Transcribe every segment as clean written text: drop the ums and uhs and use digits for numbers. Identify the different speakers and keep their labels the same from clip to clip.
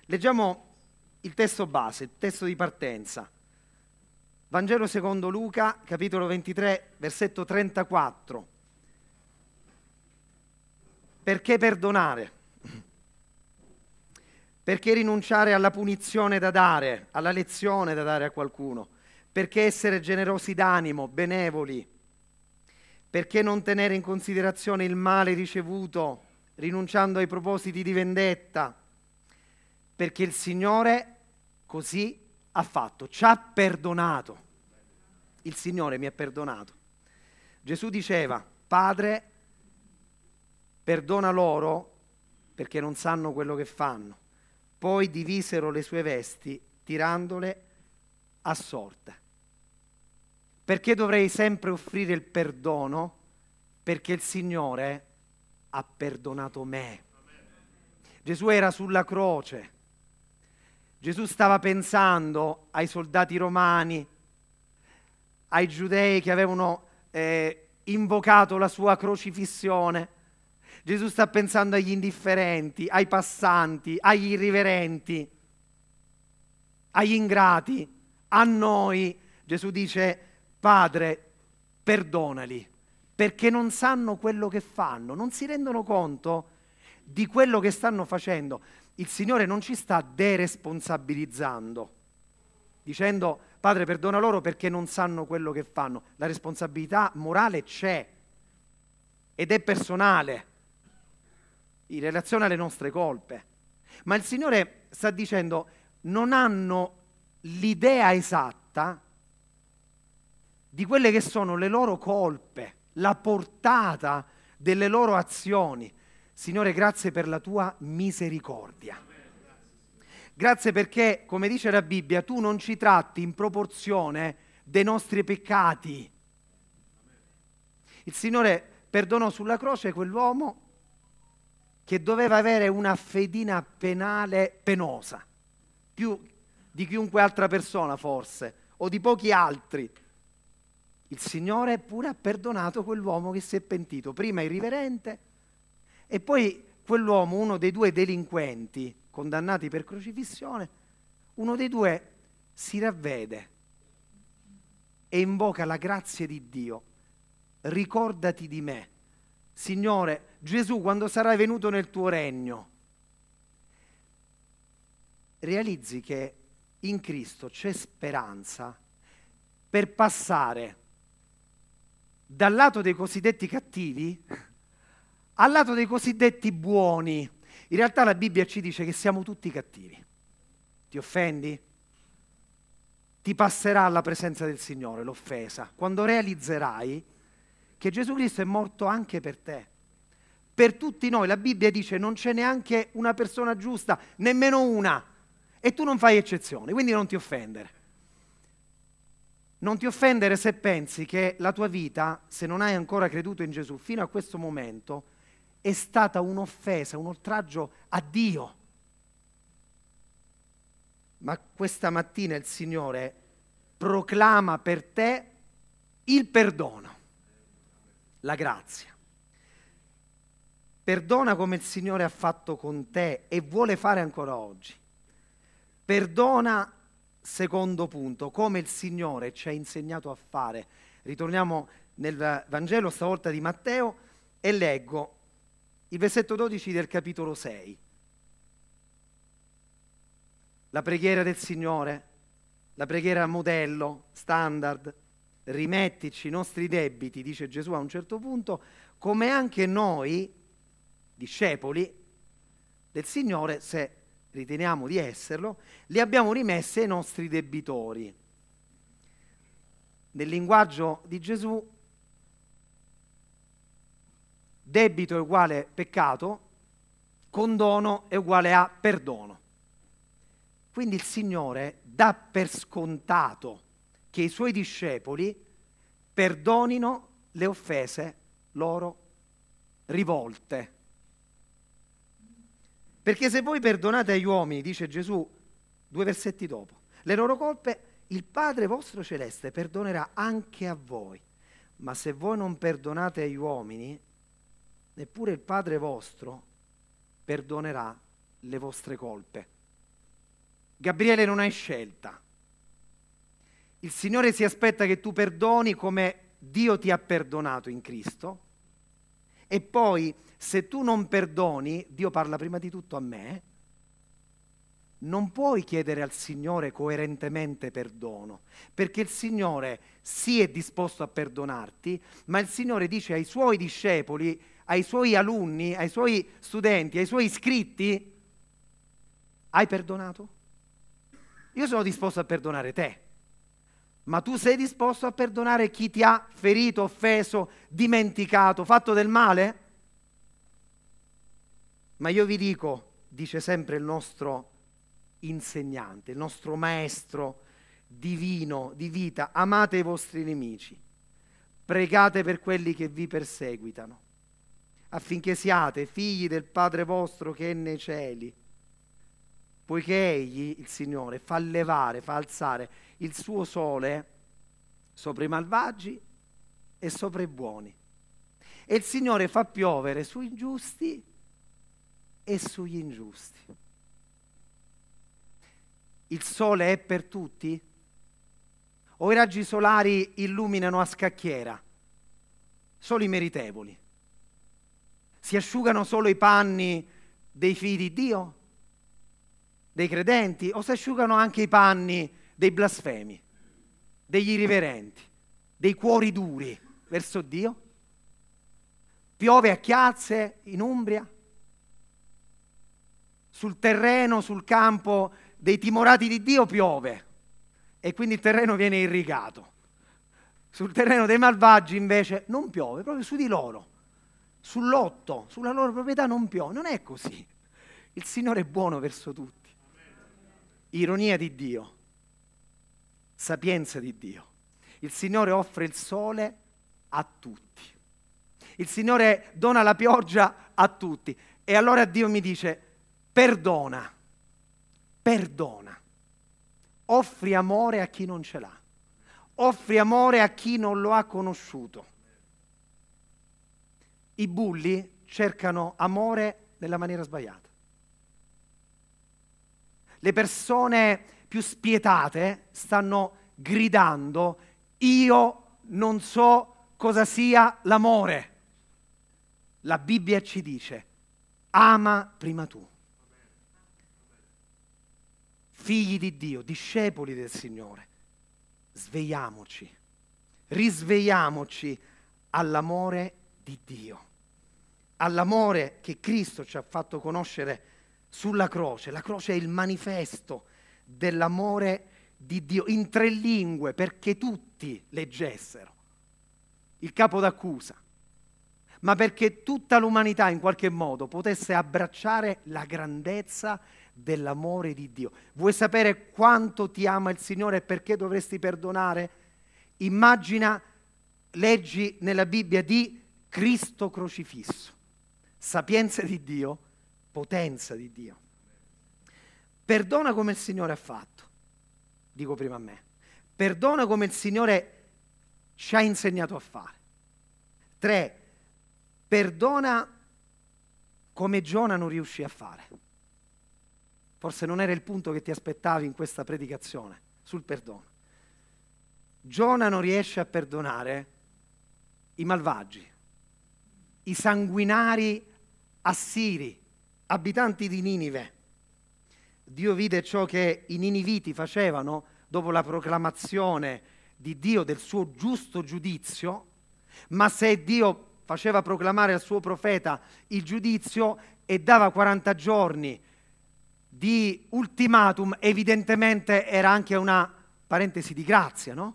Speaker 1: Leggiamo il testo base, il testo di partenza. Vangelo secondo Luca, capitolo 23, versetto 34. Perché perdonare? Perché rinunciare alla punizione da dare, alla lezione da dare a qualcuno? Perché essere generosi d'animo, benevoli? Perché non tenere in considerazione il male ricevuto, rinunciando ai propositi di vendetta? Perché il Signore così ha fatto, ci ha perdonato. Il Signore mi ha perdonato. Gesù diceva: Padre, perdona loro perché non sanno quello che fanno. Poi divisero le sue vesti tirandole a sorte. Perché dovrei sempre offrire il perdono? Perché il Signore ha perdonato me. Gesù era sulla croce. Gesù stava pensando ai soldati romani, ai giudei che avevano invocato la sua crocifissione. Gesù sta pensando agli indifferenti, ai passanti, agli irriverenti, agli ingrati, a noi. Gesù dice: Padre, perdonali, perché non sanno quello che fanno, non si rendono conto di quello che stanno facendo. Il Signore non ci sta deresponsabilizzando, dicendo: Padre, perdona loro perché non sanno quello che fanno. La responsabilità morale c'è ed è personale in relazione alle nostre colpe. Ma il Signore sta dicendo: non hanno l'idea esatta di quelle che sono le loro colpe, la portata delle loro azioni. Signore, grazie per la tua misericordia. Grazie perché, come dice la Bibbia, tu non ci tratti in proporzione dei nostri peccati. Il Signore perdonò sulla croce quell'uomo che doveva avere una fedina penale penosa, più di chiunque altra persona forse, o di pochi altri. Il Signore pure ha perdonato quell'uomo che si è pentito, prima irriverente e poi quell'uomo, uno dei due delinquenti condannati per crocifissione, uno dei due si ravvede e invoca la grazia di Dio. Ricordati di me, Signore Gesù, quando sarai venuto nel tuo regno. Realizzi che in Cristo c'è speranza per passare dal lato dei cosiddetti cattivi al lato dei cosiddetti buoni. In realtà la Bibbia ci dice che siamo tutti cattivi. Ti offendi? Ti passerà alla presenza del Signore l'offesa, quando realizzerai che Gesù Cristo è morto anche per te. Per tutti noi, la Bibbia dice, non c'è neanche una persona giusta, nemmeno una, e tu non fai eccezione, quindi non ti offendere. Non ti offendere se pensi che la tua vita, se non hai ancora creduto in Gesù fino a questo momento, è stata un'offesa, un oltraggio a Dio. Ma questa mattina il Signore proclama per te il perdono, la grazia. Perdona come il Signore ha fatto con te e vuole fare ancora oggi. Perdona, secondo punto, come il Signore ci ha insegnato a fare. Ritorniamo nel Vangelo stavolta di Matteo e leggo il versetto 12 del capitolo 6. La preghiera del Signore, la preghiera modello, standard, rimettici i nostri debiti, dice Gesù a un certo punto, come anche noi, discepoli del Signore, se riteniamo di esserlo, li abbiamo rimessi ai nostri debitori. Nel linguaggio di Gesù, debito è uguale peccato, condono è uguale a perdono. Quindi il Signore dà per scontato che i Suoi discepoli perdonino le offese loro rivolte. Perché se voi perdonate agli uomini, dice Gesù 2 versetti dopo, le loro colpe, il Padre vostro celeste perdonerà anche a voi. Ma se voi non perdonate agli uomini, neppure il Padre vostro perdonerà le vostre colpe. Gabriele, non hai scelta. Il Signore si aspetta che tu perdoni come Dio ti ha perdonato in Cristo, e poi se tu non perdoni, Dio parla prima di tutto a me, non puoi chiedere al Signore coerentemente perdono, perché il Signore sì è disposto a perdonarti, ma il Signore dice ai suoi discepoli, ai suoi alunni, ai suoi studenti, ai suoi iscritti: hai perdonato? Io sono disposto a perdonare te, ma tu sei disposto a perdonare chi ti ha ferito, offeso, dimenticato, fatto del male? Ma io vi dico, dice sempre il nostro insegnante, il nostro maestro divino di vita: amate i vostri nemici, pregate per quelli che vi perseguitano, affinché siate figli del Padre vostro che è nei cieli, poiché Egli, il Signore, fa levare, fa alzare il suo sole sopra i malvagi e sopra i buoni, e il Signore fa piovere sui giusti e sugli ingiusti. Il sole è per tutti? O i raggi solari illuminano a scacchiera solo i meritevoli? Si asciugano solo i panni dei figli di Dio, dei credenti, o si asciugano anche i panni dei blasfemi, degli irriverenti, dei cuori duri verso Dio? Piove a chiazze in Umbria? Sul terreno, sul campo dei timorati di Dio piove, e quindi il terreno viene irrigato. Sul terreno dei malvagi invece non piove, proprio su di loro, sull'otto, sulla loro proprietà non piove. Non è così. Il Signore è buono verso tutti. Ironia di Dio, sapienza di Dio. Il Signore offre il sole a tutti. Il Signore dona la pioggia a tutti. E allora Dio mi dice: perdona, perdona. Offri amore a chi non ce l'ha. Offri amore a chi non lo ha conosciuto. I bulli cercano amore nella maniera sbagliata. Le persone più spietate stanno gridando: io non so cosa sia l'amore. La Bibbia ci dice: ama prima tu. Figli di Dio, discepoli del Signore, svegliamoci, risvegliamoci all'amore di Dio, all'amore che Cristo ci ha fatto conoscere sulla croce. La croce è il manifesto dell'amore di Dio in 3 lingue, perché tutti leggessero il capo d'accusa, ma perché tutta l'umanità in qualche modo potesse abbracciare la grandezza dell'amore di Dio. Vuoi sapere quanto ti ama il Signore e perché dovresti perdonare? Immagina, leggi nella Bibbia di Cristo crocifisso, sapienza di Dio, potenza di Dio. Perdona come il Signore ha fatto, dico prima a me. Perdona come il Signore ci ha insegnato a fare. 3, perdona come Giona non riuscì a fare. Forse non era il punto che ti aspettavi in questa predicazione sul perdono. Giona non riesce a perdonare i malvagi, i sanguinari assiri, abitanti di Ninive. Dio vide ciò che i niniviti facevano dopo la proclamazione di Dio del suo giusto giudizio, ma se Dio faceva proclamare al suo profeta il giudizio e dava 40 giorni di ultimatum, evidentemente era anche una parentesi di grazia, no?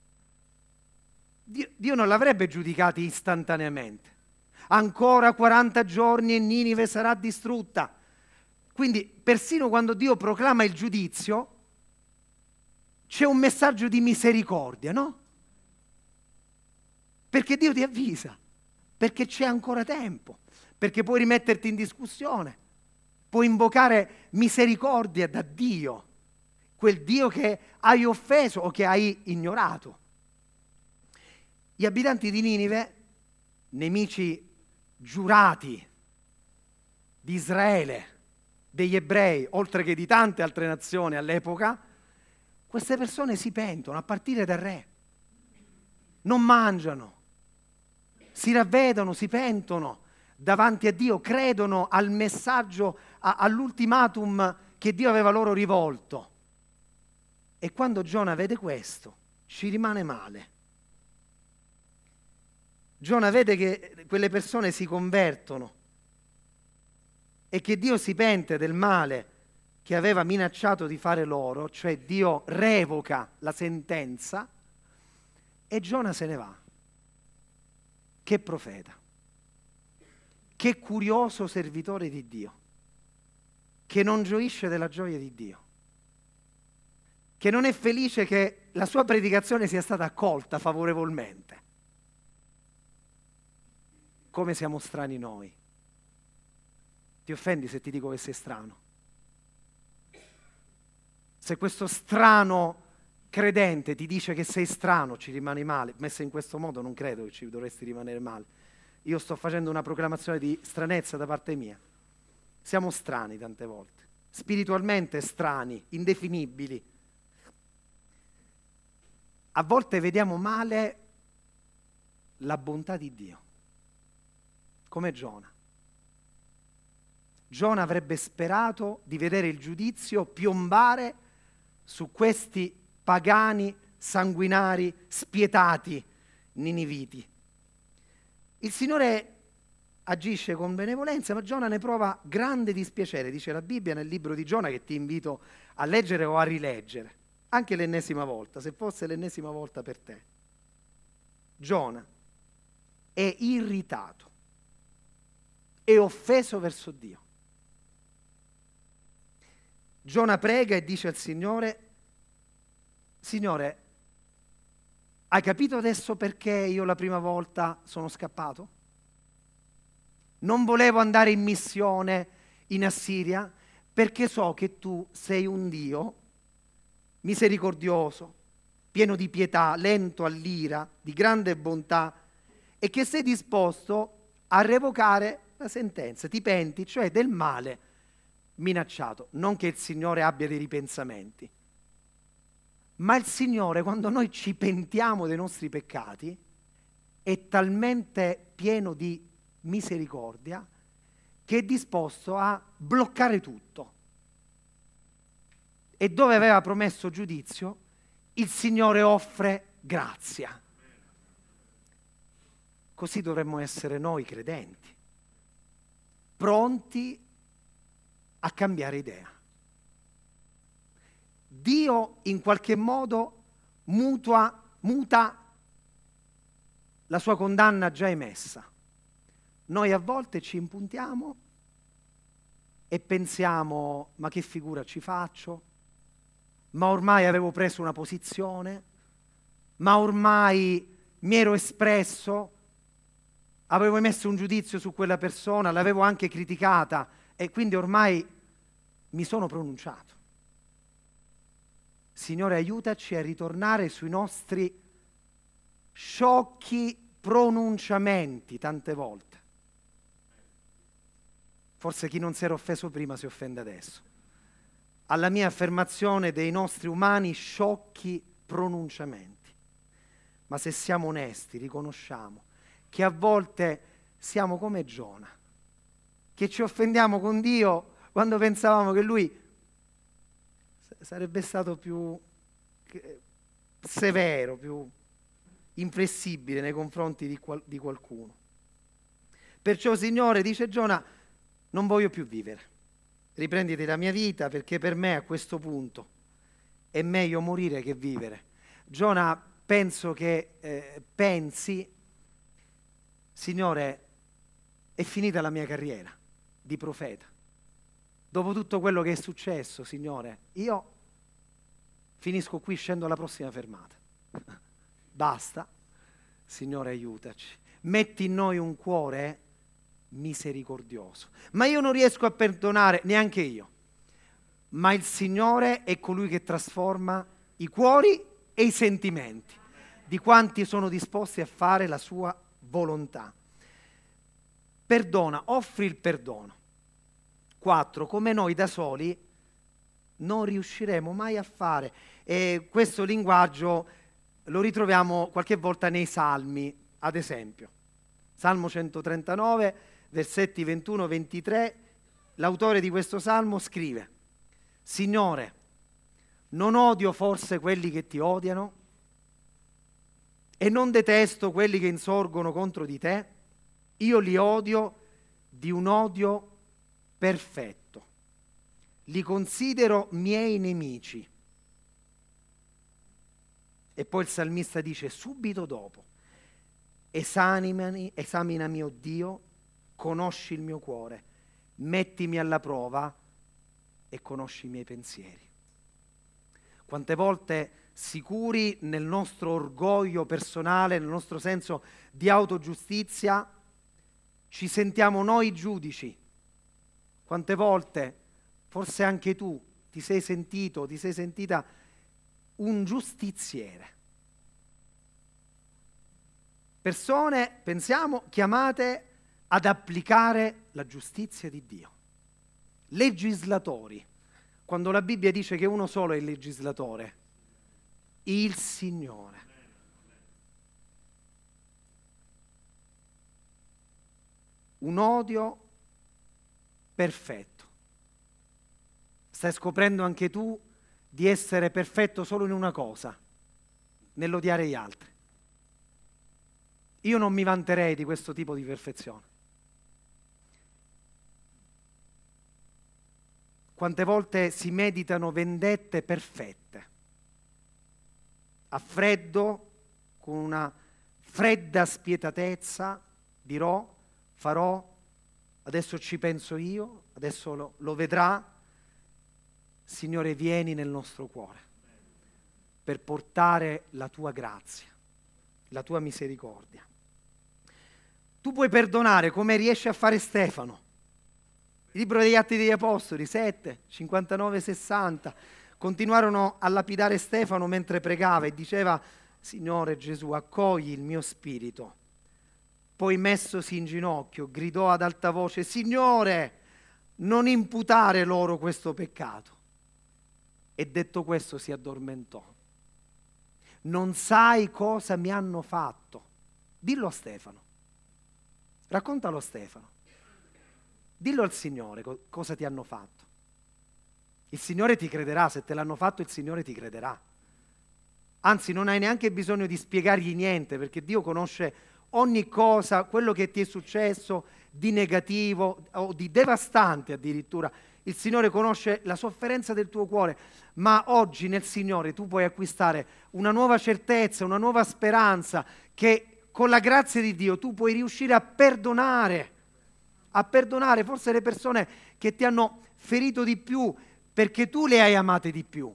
Speaker 1: Dio non l'avrebbe giudicati istantaneamente. Ancora 40 giorni e Ninive sarà distrutta. Quindi persino quando Dio proclama il giudizio c'è un messaggio di misericordia, no? Perché Dio ti avvisa, perché c'è ancora tempo, perché puoi rimetterti in discussione, puoi invocare misericordia da Dio, quel Dio che hai offeso o che hai ignorato. Gli abitanti di Ninive, nemici giurati di Israele, degli ebrei, oltre che di tante altre nazioni all'epoca, queste persone si pentono a partire dal re. Non mangiano, si ravvedono, si pentono davanti a Dio, credono al messaggio, all'ultimatum che Dio aveva loro rivolto. E quando Giona vede questo, ci rimane male. Giona vede che quelle persone si convertono e che Dio si pente del male che aveva minacciato di fare loro, cioè Dio revoca la sentenza e Giona se ne va. Che profeta, che curioso servitore di Dio, che non gioisce della gioia di Dio, che non è felice che la sua predicazione sia stata accolta favorevolmente. Come siamo strani noi. Ti offendi se ti dico che sei strano? Se questo strano credente ti dice che sei strano, ci rimani male. Messo in questo modo non credo che ci dovresti rimanere male. Io sto facendo una proclamazione di stranezza da parte mia. Siamo strani tante volte, spiritualmente strani, indefinibili. A volte vediamo male la bontà di Dio, come Giona. Giona avrebbe sperato di vedere il giudizio piombare su questi pagani, sanguinari, spietati niniviti. Il Signore agisce con benevolenza, ma Giona ne prova grande dispiacere, dice la Bibbia nel libro di Giona, che ti invito a leggere o a rileggere, anche l'ennesima volta, se fosse l'ennesima volta per te. Giona è irritato, è offeso verso Dio. Giona prega e dice al Signore: Signore, hai capito adesso perché io la prima volta sono scappato? Non volevo andare in missione in Assiria perché so che tu sei un Dio misericordioso, pieno di pietà, lento all'ira, di grande bontà, e che sei disposto a revocare la sentenza. Ti penti, cioè, del male minacciato. Non che il Signore abbia dei ripensamenti, ma il Signore, quando noi ci pentiamo dei nostri peccati, è talmente pieno di misericordia che è disposto a bloccare tutto. E dove aveva promesso giudizio, il Signore offre grazia. Così dovremmo essere noi credenti, pronti a cambiare idea. Dio in qualche modo muta la sua condanna già emessa. Noi a volte ci impuntiamo e pensiamo: ma che figura ci faccio? Ma ormai avevo preso una posizione, ma ormai mi ero espresso, avevo emesso un giudizio su quella persona, l'avevo anche criticata e quindi ormai mi sono pronunciato. Signore, aiutaci a ritornare sui nostri sciocchi pronunciamenti tante volte. Forse chi non si era offeso prima si offende adesso. Alla mia affermazione dei nostri umani sciocchi pronunciamenti. Ma se siamo onesti, riconosciamo che a volte siamo come Giona, che ci offendiamo con Dio quando pensavamo che Lui sarebbe stato più severo, più inflessibile nei confronti di qualcuno. Perciò, Signore, dice Giona, non voglio più vivere. Riprenditi la mia vita, perché per me a questo punto è meglio morire che vivere. Giona penso che pensi: Signore, è finita la mia carriera di profeta. Dopo tutto quello che è successo, Signore, io finisco qui, scendo alla prossima fermata. Basta. Signore, aiutaci. Metti in noi un cuore misericordioso. Ma io non riesco a perdonare, neanche io. Ma il Signore è colui che trasforma i cuori e i sentimenti di quanti sono disposti a fare la sua volontà. Perdona, offri il perdono. 4, come noi da soli non riusciremo mai a fare. E questo linguaggio lo ritroviamo qualche volta nei Salmi, ad esempio. Salmo 139, versetti 21-23, l'autore di questo Salmo scrive: Signore, non odio forse quelli che ti odiano e non detesto quelli che insorgono contro di te? Io li odio di un odio perfetto. Li considero miei nemici. E poi il salmista dice subito dopo: esaminami, oh Dio, conosci il mio cuore, mettimi alla prova e conosci i miei pensieri. Quante volte, sicuri nel nostro orgoglio personale, nel nostro senso di autogiustizia, ci sentiamo noi giudici. Quante volte, forse anche tu, ti sei sentita un giustiziere. Persone, pensiamo, chiamate ad applicare la giustizia di Dio. Legislatori. Quando la Bibbia dice che uno solo è il legislatore, il Signore. Un odio perfetto. Stai scoprendo anche tu di essere perfetto solo in una cosa, nell'odiare gli altri. Io non mi vanterei di questo tipo di perfezione. Quante volte si meditano vendette perfette, a freddo, con una fredda spietatezza, dirò, farò, adesso ci penso io, adesso lo vedrà. Signore, vieni nel nostro cuore per portare la tua grazia, la tua misericordia. Tu puoi perdonare come riesce a fare Stefano. Il libro degli Atti degli Apostoli, 7, 59, 60, continuarono a lapidare Stefano mentre pregava e diceva: Signore Gesù, accogli il mio spirito. Poi, messosi in ginocchio, gridò ad alta voce: Signore, non imputare loro questo peccato. E detto questo si addormentò. Non sai cosa mi hanno fatto. Dillo a Stefano. Raccontalo a Stefano. Dillo al Signore cosa ti hanno fatto. Il Signore ti crederà, se te l'hanno fatto il Signore ti crederà. Anzi, non hai neanche bisogno di spiegargli niente, perché Dio conosce ogni cosa, quello che ti è successo di negativo o di devastante addirittura. Il Signore conosce la sofferenza del tuo cuore, ma oggi nel Signore tu puoi acquistare una nuova certezza, una nuova speranza, che con la grazia di Dio tu puoi riuscire a perdonare forse le persone che ti hanno ferito di più, perché tu le hai amate di più.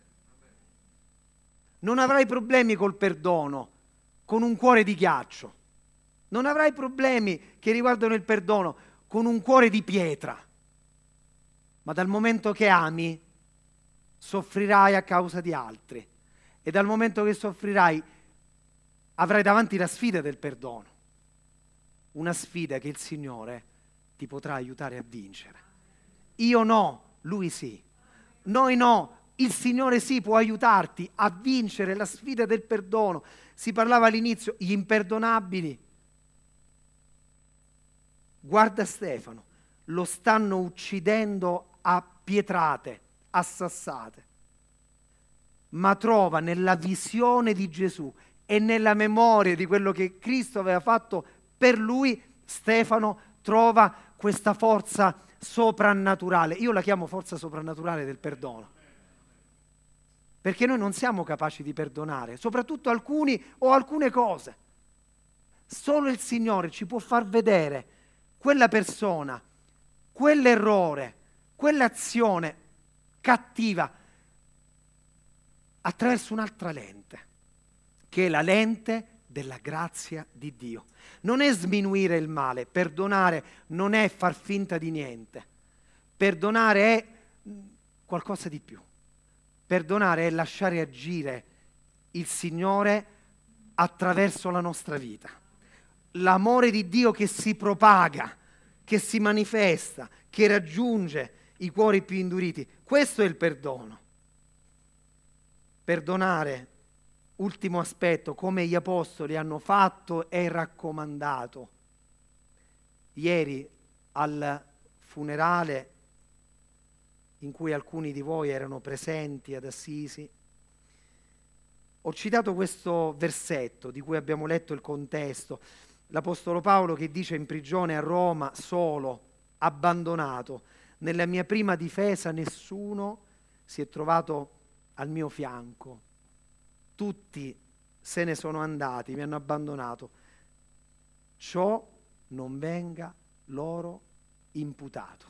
Speaker 1: Non avrai problemi col perdono, con un cuore di ghiaccio. Non avrai problemi che riguardano il perdono con un cuore di pietra. Ma dal momento che ami, soffrirai a causa di altri. E dal momento che soffrirai, avrai davanti la sfida del perdono. Una sfida che il Signore ti potrà aiutare a vincere. Io no, Lui sì. Noi no, il Signore sì può aiutarti a vincere la sfida del perdono. Si parlava all'inizio, gli imperdonabili. Guarda Stefano, lo stanno uccidendo a pietrate, a sassate. Ma trova nella visione di Gesù e nella memoria di quello che Cristo aveva fatto per lui, Stefano trova questa forza soprannaturale. Io la chiamo forza soprannaturale del perdono. Perché noi non siamo capaci di perdonare, soprattutto alcuni o alcune cose. Solo il Signore ci può far vedere quella persona, quell'errore, quell'azione cattiva attraverso un'altra lente, che è la lente della grazia di Dio. Non è sminuire il male, perdonare non è far finta di niente. Perdonare è qualcosa di più. Perdonare è lasciare agire il Signore attraverso la nostra vita. L'amore di Dio che si propaga, che si manifesta, che raggiunge i cuori più induriti. Questo è il perdono. Perdonare, ultimo aspetto, come gli apostoli hanno fatto e raccomandato. Ieri al funerale in cui alcuni di voi erano presenti ad Assisi, ho citato questo versetto di cui abbiamo letto il contesto. L'Apostolo Paolo che dice in prigione a Roma, solo, abbandonato, nella mia prima difesa nessuno si è trovato al mio fianco. Tutti se ne sono andati, mi hanno abbandonato. Ciò non venga loro imputato.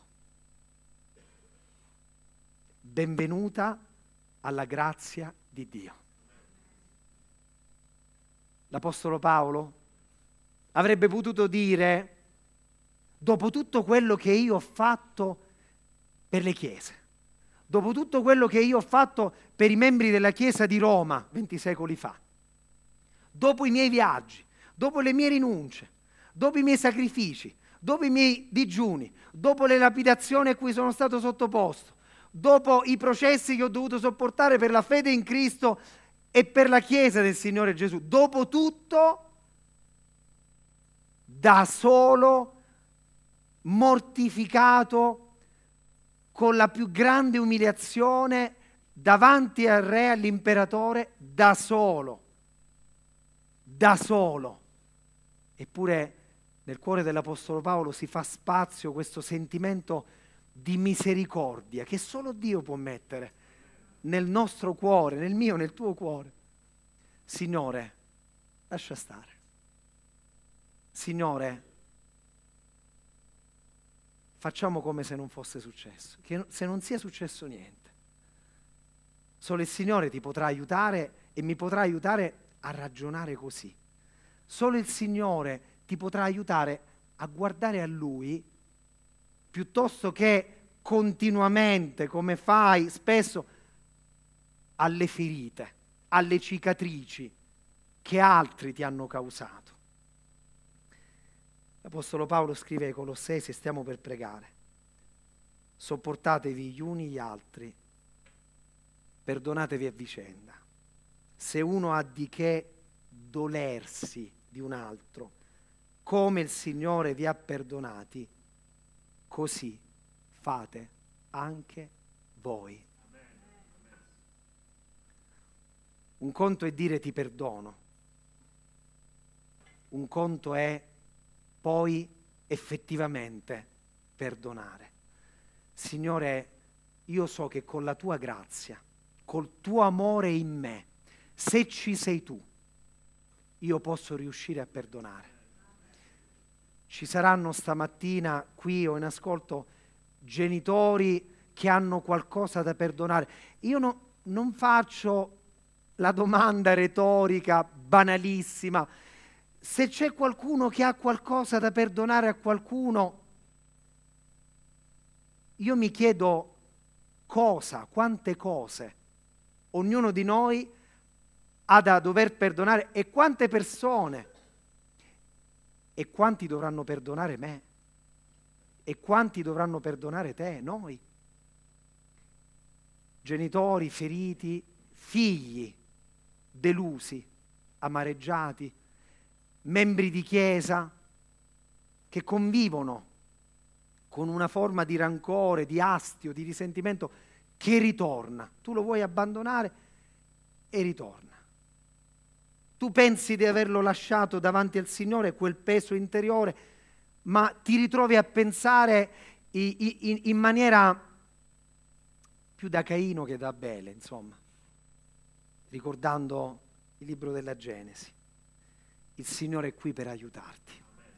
Speaker 1: Benvenuta alla grazia di Dio. L'Apostolo Paolo avrebbe potuto dire, dopo tutto quello che io ho fatto per le chiese, dopo tutto quello che io ho fatto per i membri della Chiesa di Roma 20 secoli fa, dopo i miei viaggi, dopo le mie rinunce, dopo i miei sacrifici, dopo i miei digiuni, dopo le lapidazioni a cui sono stato sottoposto, dopo i processi che ho dovuto sopportare per la fede in Cristo e per la Chiesa del Signore Gesù, dopo tutto, da solo, mortificato, con la più grande umiliazione, davanti al re, all'imperatore, da solo. Eppure nel cuore dell'Apostolo Paolo si fa spazio questo sentimento di misericordia che solo Dio può mettere nel nostro cuore, nel mio, nel tuo cuore. Signore, lascia stare. Signore, facciamo come se non fosse successo, che se non sia successo niente. Solo il Signore ti potrà aiutare e mi potrà aiutare a ragionare così. Solo il Signore ti potrà aiutare a guardare a Lui piuttosto che continuamente, come fai spesso, alle ferite, alle cicatrici che altri ti hanno causato. L'Apostolo Paolo scrive ai Colossesi, e stiamo per pregare: sopportatevi gli uni gli altri, perdonatevi a vicenda. Se uno ha di che dolersi di un altro, come il Signore vi ha perdonati, così fate anche voi. Un conto è dire ti perdono, un conto è poi effettivamente perdonare. Signore, io so che con la tua grazia, col tuo amore in me, se ci sei tu, io posso riuscire a perdonare. Ci saranno stamattina qui o in ascolto genitori che hanno qualcosa da perdonare. Io non faccio la domanda retorica banalissima. Se c'è qualcuno che ha qualcosa da perdonare a qualcuno, io mi chiedo cosa, quante cose ognuno di noi ha da dover perdonare e quante persone e quanti dovranno perdonare me e quanti dovranno perdonare te, noi. Genitori feriti, figli delusi, amareggiati, membri di chiesa che convivono con una forma di rancore, di astio, di risentimento che ritorna. Tu lo vuoi abbandonare e ritorna. Tu pensi di averlo lasciato davanti al Signore, quel peso interiore, ma ti ritrovi a pensare in maniera più da Caino che da Abele, insomma, ricordando il libro della Genesi. Il Signore è qui per aiutarti.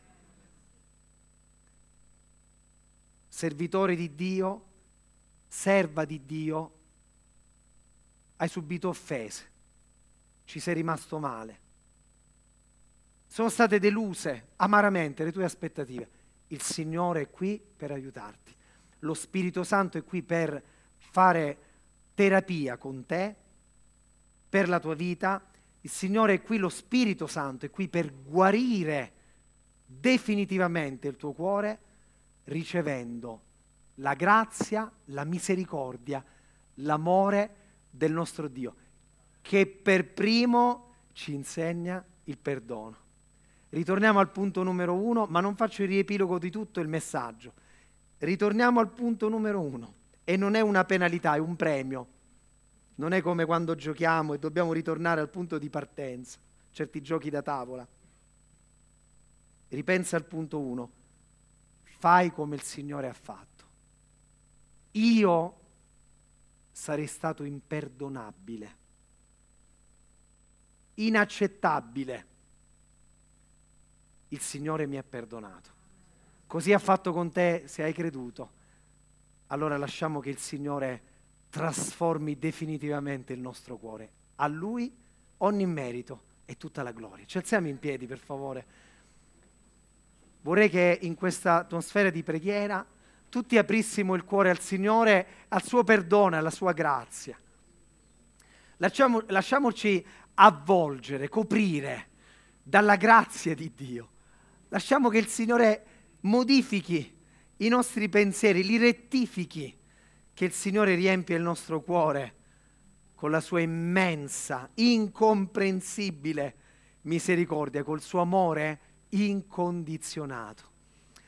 Speaker 1: Servitore di Dio, serva di Dio, hai subito offese, ci sei rimasto male, sono state deluse amaramente le tue aspettative. Il Signore è qui per aiutarti. Lo Spirito Santo è qui per fare terapia con te, per la tua vita. Il Signore è qui, lo Spirito Santo è qui per guarire definitivamente il tuo cuore, ricevendo la grazia, la misericordia, l'amore del nostro Dio, che per primo ci insegna il perdono. Ritorniamo al punto numero 1, ma non faccio il riepilogo di tutto il messaggio. Ritorniamo al punto numero 1, e non è una penalità, è un premio. Non è come quando giochiamo e dobbiamo ritornare al punto di partenza, certi giochi da tavola. Ripensa al punto 1, fai come il Signore ha fatto. Io sarei stato imperdonabile, inaccettabile. Il Signore mi ha perdonato. Così ha fatto con te se hai creduto. Allora lasciamo che il Signore trasformi definitivamente il nostro cuore. A Lui ogni merito e tutta la gloria. Ci alziamo in piedi, per favore. Vorrei che in questa atmosfera di preghiera tutti aprissimo il cuore al Signore, al suo perdono, alla sua grazia. Lasciamoci avvolgere, coprire dalla grazia di Dio. Lasciamo che il Signore modifichi i nostri pensieri, li rettifichi, che il Signore riempia il nostro cuore con la sua immensa, incomprensibile misericordia, col suo amore incondizionato.